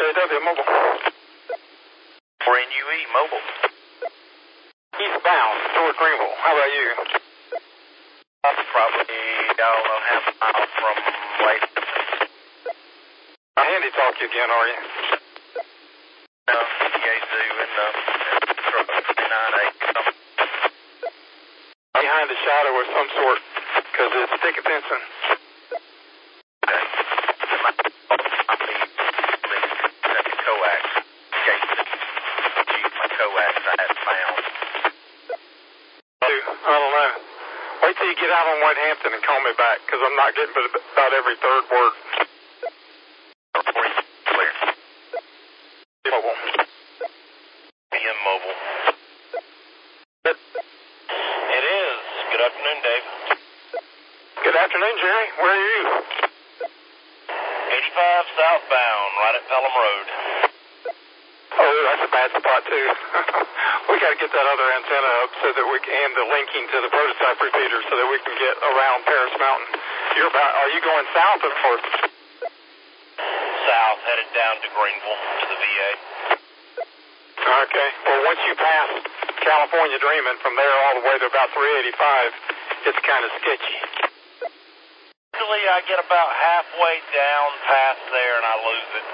JW Mobile. For NUE Mobile. Eastbound toward Greenville. How about you? Probably, I don't know, half a mile from Lake. Handy talk you again, are you? No, Yazoo and truck 29A. Behind a shadow of some sort, because it's thick fencing. Okay. It might be the coax. My coax I had found. I don't know. Wait till you get out on White Hampton and call me back, because I'm not getting but about every third word. Clear. Mobile. PM Mobile. It is. Good afternoon, Dave. Good afternoon, Jerry. Where are you? 85 southbound, right at Pelham Road. Oh, that's a bad spot, too. We got to get that other antenna up so that we can, and the linking to the prototype repeater so that we can get around Paris Mountain. Are you going south or north? South, headed down to Greenville, to the VA. Okay. Well, once you pass California Dreaming, from there all the way to about 385, it's kind of sketchy. Usually I get about halfway down past there and I lose it.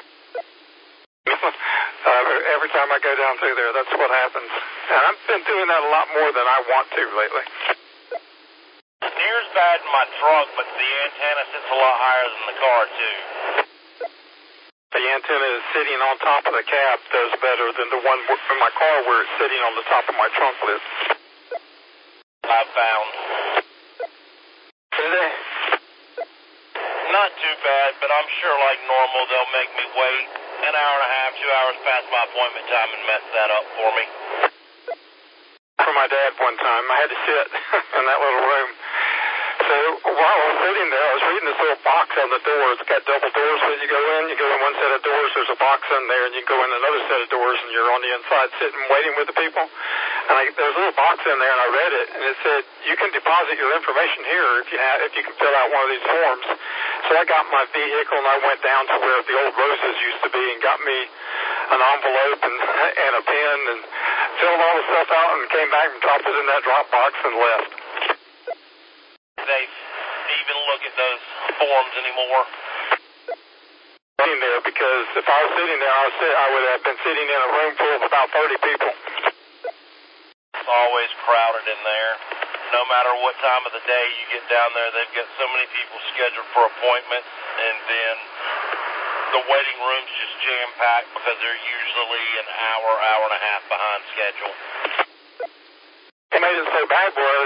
Every time I go down through there, that's what happens. And I've been doing that a lot more than I want to lately. Near's bad in my truck, but the antenna sits a lot higher than the car, too. The antenna is sitting on top of the cab does better than the one in my car where it's sitting on the top of my trunk lid. I've found. Today? Not too bad, but I'm sure like normal they'll make me wait an hour and a half, 2 hours past my appointment time and mess that up for me. For my dad one time, I had to sit in that little room. So while I was sitting there, I was reading this little box on the door. It's got double doors that you go in one set of doors, there's a box in there, and you go in another set of doors, and you're on the inside sitting waiting with the people. And there's a little box in there, and I read it, and it said, you can deposit your information here if you can fill out one of these forms. So I got my vehicle, and I went down to where the old Roses used to be and got me an envelope and a pen and filled all the stuff out and came back and dropped it in that drop box and left. They even look at those forms anymore? Sitting there, because if I was sitting there, I would have been sitting in a room full of about 30 people. It's always crowded in there. No matter what time of the day you get down there, they've got so many people scheduled for appointments, and then the waiting room's just jam-packed because they're usually an hour, hour and a half behind schedule. What made it so bad was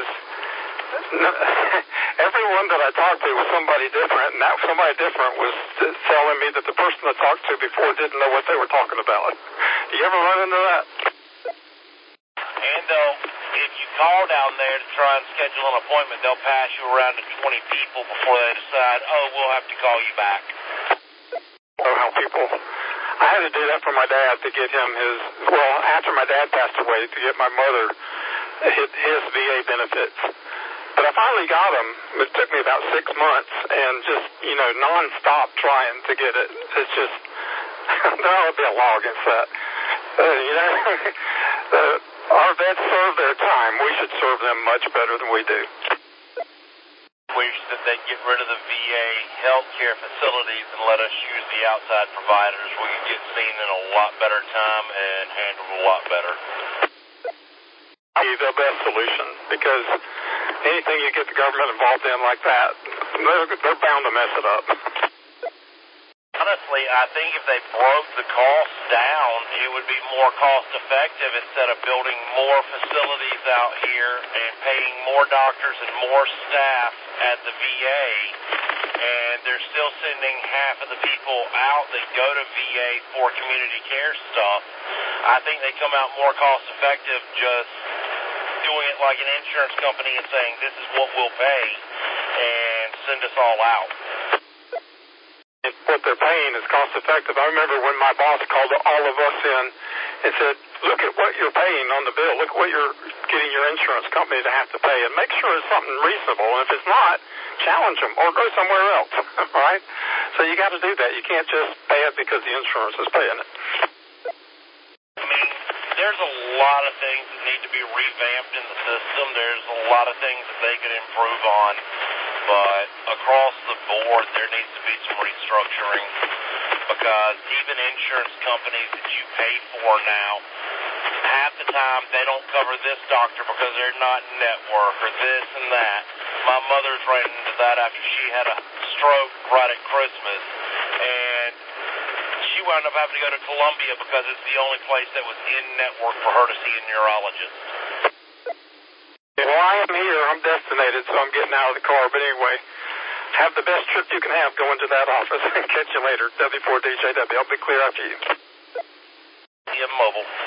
everyone that I talked to was somebody different, and that somebody different was telling me that the person I talked to before didn't know what they were talking about. You ever run into that? And if you call down there to try and schedule an appointment, they'll pass you around to 20 people before they decide, oh, we'll have to call you back. Oh, how people... I had to do that for my dad to get him after my dad passed away, to get my mother his VA benefits. But I finally got him. It took me about 6 months, and just, non-stop trying to get it. It's just, there ought to be a law against that. Our vets serve their time. We should serve them much better than we do. Wish that they'd get rid of the VA healthcare facilities and let us use the outside providers. We could get seen in a lot better time and handled a lot better. The best solution, because anything you get the government involved in like that, they're bound to mess it up. Honestly, I think if they broke the costs down, it would be more cost effective instead of building more facilities out here and paying more doctors and more staff at the VA. And they're still sending half of the people out that go to VA for community care stuff. I think they come out more cost effective just doing it like an insurance company and saying this is what we'll pay and send us all out. What they're paying is cost effective. I remember when my boss called all of us in and said, look at what you're paying on the bill. Look what you're getting your insurance company to have to pay, and make sure it's something reasonable. And if it's not, challenge them or go somewhere else, right? So you got to do that. You can't just pay it because the insurance is paying it. I mean, there's a lot of things that need to be revamped in the system. There's a lot of things that they could improve on. But across the board, there needs to be some restructuring because even insurance companies that you pay for now, half the time they don't cover this doctor because they're not network or this and that. My mother's ran into that after she had a stroke right at Christmas, and she wound up having to go to Columbia because it's the only place that was in network for her to see a neurologist. Well, I am here. I'm destinated, so I'm getting out of the car. But anyway, have the best trip you can have going to that office. Catch you later. W4DJW. I'll be clear after you. Yeah, mobile.